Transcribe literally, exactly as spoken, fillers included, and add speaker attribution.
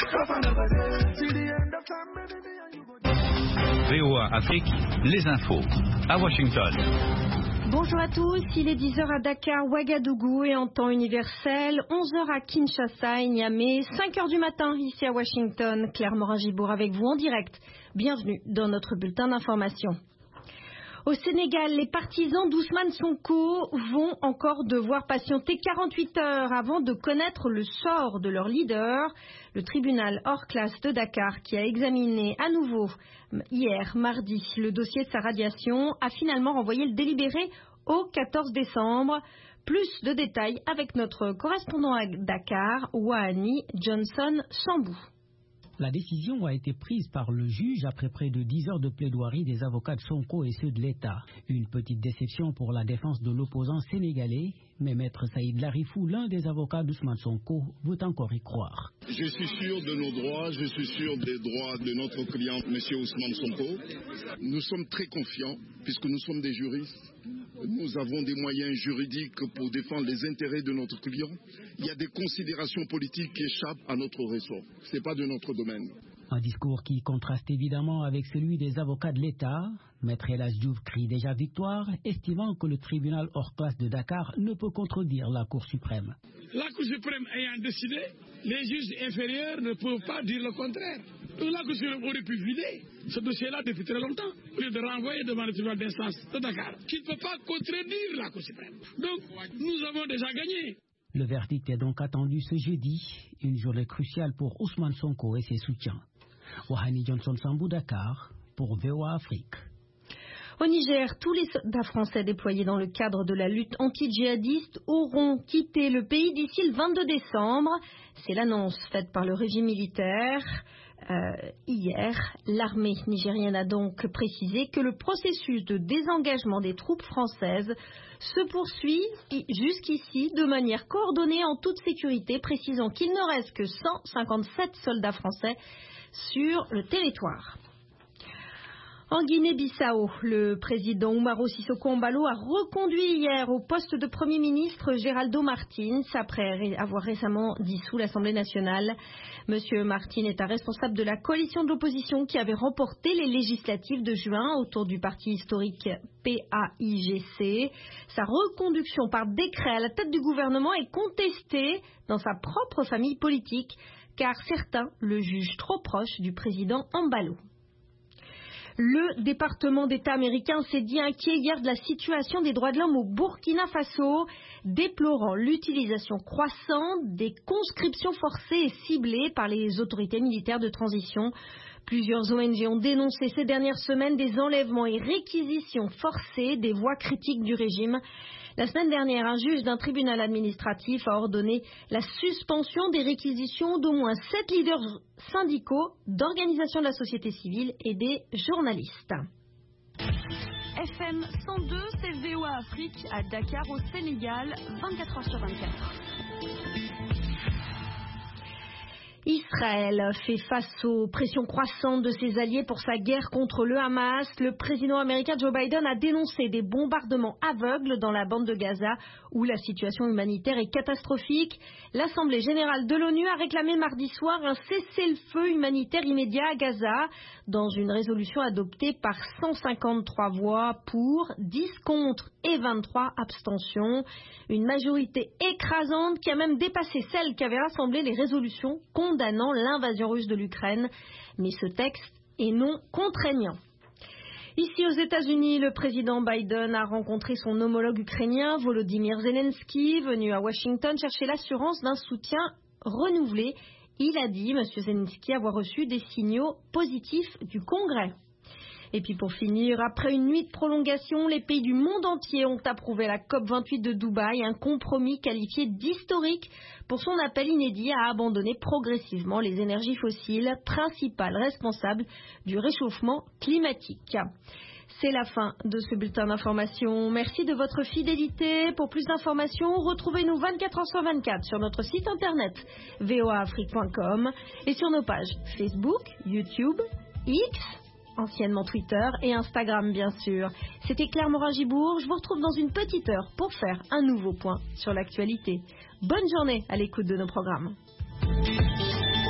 Speaker 1: V O A Afrique, les infos, à Washington.
Speaker 2: Bonjour à tous, il est dix heures à Dakar, Ouagadougou et en temps universel, onze heures à Kinshasa et Niamey, cinq heures du matin ici à Washington. Claire Morin-Gibour avec vous en direct. Bienvenue dans notre bulletin d'information. Au Sénégal, les partisans d'Ousmane Sonko vont encore devoir patienter quarante-huit heures avant de connaître le sort de leur leader. Le tribunal hors classe de Dakar, qui a examiné à nouveau hier, mardi, le dossier de sa radiation, a finalement renvoyé le délibéré au quatorze décembre. Plus de détails avec notre correspondant à Dakar, Wahani Johnson Sambou.
Speaker 3: La décision a été prise par le juge après près de dix heures de plaidoirie des avocats de Sonko et ceux de l'État. Une petite déception pour la défense de l'opposant sénégalais, mais Maître Saïd Larifou, l'un des avocats d'Ousmane Sonko, veut encore y croire.
Speaker 4: Je suis sûr de nos droits, je suis sûr des droits de notre client, M. Ousmane Sonko. Nous sommes très confiants, puisque nous sommes des juristes. Nous avons des moyens juridiques pour défendre les intérêts de notre client. Il y a des considérations politiques qui échappent à notre ressort. Ce n'est pas de notre domaine.
Speaker 3: Un discours qui contraste évidemment avec celui des avocats de l'État. Maître El Hadj Diouf crie déjà victoire, estimant que le tribunal hors classe de Dakar ne peut contredire la Cour suprême.
Speaker 5: La Cour suprême ayant décidé, les juges inférieurs ne peuvent pas dire le contraire. Donc la Cour suprême aurait pu vider ce dossier-là depuis très longtemps, au lieu de renvoyer devant le tribunal d'instance de Dakar, qui ne peut pas contredire la Cour suprême. Donc nous avons déjà gagné.
Speaker 3: Le verdict est donc attendu ce jeudi, une journée cruciale pour Ousmane Sonko et ses soutiens. Wahani Johnson Sambou, Dakar, pour V O A Afrique.
Speaker 2: Au Niger, tous les soldats français déployés dans le cadre de la lutte anti-djihadiste auront quitté le pays d'ici le vingt-deux décembre. C'est l'annonce faite par le régime militaire. Euh, hier, l'armée nigérienne a donc précisé que le processus de désengagement des troupes françaises se poursuit jusqu'ici de manière coordonnée en toute sécurité, précisant qu'il ne reste que cent cinquante-sept soldats français sur le territoire. En Guinée-Bissau, le président Umaro Sissoko Embalo a reconduit hier au poste de Premier ministre Geraldo Martins après avoir récemment dissous l'Assemblée nationale. Monsieur Martins est un responsable de la coalition de l'opposition qui avait remporté les législatives de juin autour du parti historique P A I G C. Sa reconduction par décret à la tête du gouvernement est contestée dans sa propre famille politique car certains le jugent trop proche du président Embalo. Le département d'État américain s'est dit inquiet hier de la situation des droits de l'homme au Burkina Faso, déplorant l'utilisation croissante des conscriptions forcées et ciblées par les autorités militaires de transition. Plusieurs O N G ont dénoncé ces dernières semaines des enlèvements et réquisitions forcées des voix critiques du régime. La semaine dernière, un juge d'un tribunal administratif a ordonné la suspension des réquisitions d'au moins sept leaders syndicaux, d'organisations de la société civile et des journalistes.
Speaker 6: F M cent deux, c'est V O A Afrique à Dakar au Sénégal, vingt-quatre heures sur vingt-quatre.
Speaker 2: Israël fait face aux pressions croissantes de ses alliés pour sa guerre contre le Hamas. Le président américain Joe Biden a dénoncé des bombardements aveugles dans la bande de Gaza où la situation humanitaire est catastrophique. L'Assemblée générale de l'ONU a réclamé mardi soir un cessez-le-feu humanitaire immédiat à Gaza dans une résolution adoptée par cent cinquante-trois voix pour, dix contre et vingt-trois abstentions. Une majorité écrasante qui a même dépassé celle qui avait rassemblé les résolutions condamnant l'invasion russe de l'Ukraine. Mais ce texte est non contraignant. Ici aux États-Unis, le président Biden a rencontré son homologue ukrainien Volodymyr Zelensky, venu à Washington chercher l'assurance d'un soutien renouvelé. Il a dit, M. Zelensky, avoir reçu des signaux positifs du Congrès. Et puis pour finir, après une nuit de prolongation, les pays du monde entier ont approuvé la COP vingt-huit de Dubaï, un compromis qualifié d'historique pour son appel inédit à abandonner progressivement les énergies fossiles, principales responsables du réchauffement climatique. C'est la fin de ce bulletin d'information. Merci de votre fidélité. Pour plus d'informations, retrouvez-nous vingt-quatre heures sur vingt-quatre sur notre site internet v o a afrique point com et sur nos pages Facebook, YouTube, X, anciennement Twitter et Instagram bien sûr. C'était Claire Morin-Gibour. Je vous retrouve dans une petite heure pour faire un nouveau point sur l'actualité. Bonne journée à l'écoute de nos programmes.